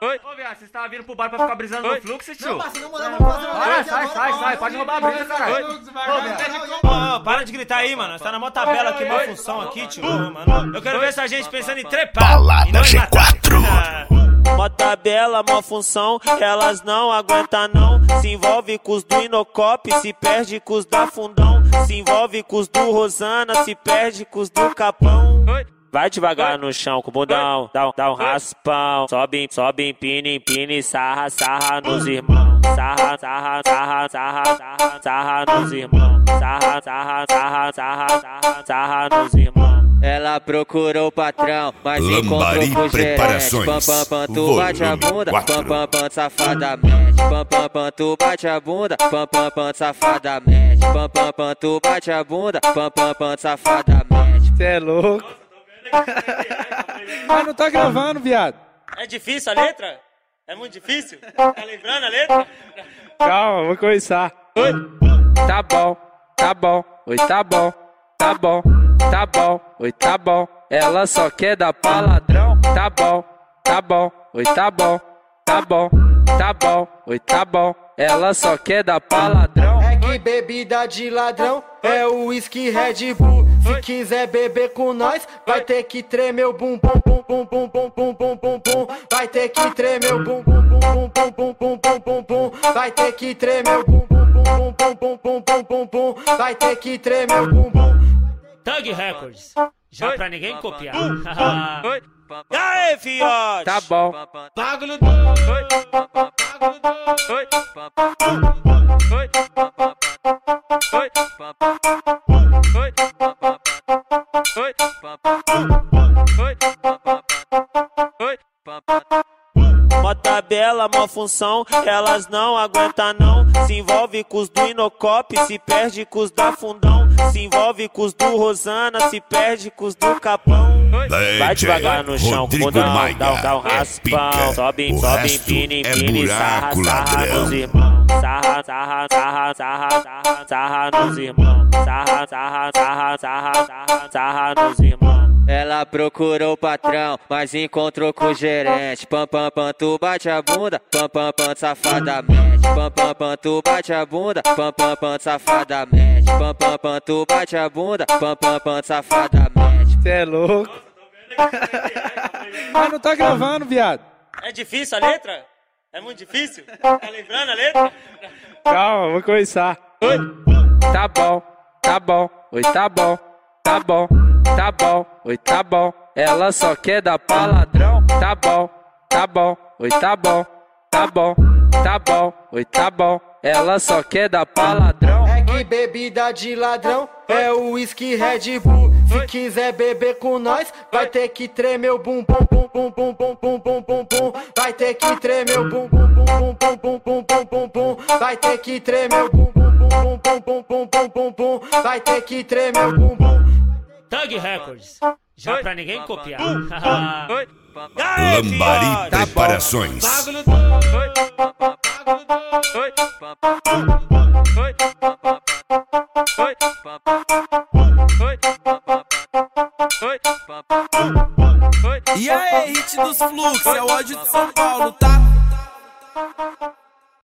Oi? Ô, viado, vocês estavam vindo pro bar pra ficar brisando no fluxo, tio? Não, parceiro, não mandava fazer. Sai, pode roubar a brisa, caralho. Para de gritar aí, mano. Nós tá na mó tabela aqui, mó função aqui, tio. Mano, eu quero ver essa gente pensando em trepar. Balada G4. Mó tabela, mó função, elas não aguentam não. Se envolve com os do Inocop, se perde com os da Fundão. Se envolve com os do Rosana, se perde com os do Capão. Vai devagar no chão com o bundão, dá um raspão. Sobe, empina, sarra nos irmãos. Sarra nos irmãos. Sarra nos irmãos. Ela procurou o patrão, mas encontrou com o gerente. Pam, tu bate a bunda, pam, safadamente. Pam, tu bate a bunda, pam, safadamente. Pam, tu bate a bunda, pam, safadamente. Cê é louco. Mas não tá gravando, viado. É difícil a letra? É muito difícil? Tá lembrando a letra? Calma, vou começar. Oi. Tá bom. Oi, tá bom. Oi, tá bom. Ela só quer dar pra ladrão. Tá bom. Oi, tá bom. Oi, tá bom. Ela só quer dar pra ladrão. É que bebida de ladrão é o whisky Red Bull. Se quiser beber com nós, vai ter que tremer o bum bum bum bum bum bum bum bum bum bum. Vai ter que tremer o bum bum bum bum bum bum bum bum bum. Vai ter que tremer o bum bum bum bum bum bum bum bum bum. Vai ter que tremer o bum bum. Thug Records, já pra ninguém copiar. E aí, fiote? Tá bom. Bagulho doido. Mó tabela, mó função, elas não aguentam não. Se envolve com os do Inocop, se perde com os da Fundão. Se envolve com os do Rosana, se perde com os do Capão. Vai devagar no chão, com o bundão, dá um raspão. Sobe, empina, sarra nos irmãos. Sarra nos irmãos. Sarra nos irmãos. Ela procurou o patrão, mas encontrou com o gerente. Pam, tu bate a bunda, pam, safadamente. Pam, tu bate a bunda, pam, safadamente. Pam, tu bate a bunda, pam, safadamente. Cê é louco. Mas não tá gravando, viado. É difícil a letra? É muito difícil? Tá lembrando a letra? Calma, vou começar. Oi. Tá bom. Oi, tá bom. Oi, tá bom. Ela só quer dar pra ladrão. Tá bom. Oi, tá bom. Oi, tá bom. Ela só quer dar pra ladrão. É que bebida de ladrão é o whisky Red Bull. Se quiser beber com nós, vai ter que tremer o bum bum bum bum bum bum bum bum bum bum. Vai ter que tremer o bum bum bum bum bum bum bum bum bum bum. Vai ter que tremer o bum bum bum bum bum bum bum bum bum. Vai ter que tremer o bum bum. Thug Records, já pra ninguém copiar. Lambari Preparações. Bagulho doido. E aí, hit dos fluxos, é o ódio de São Paulo, tá?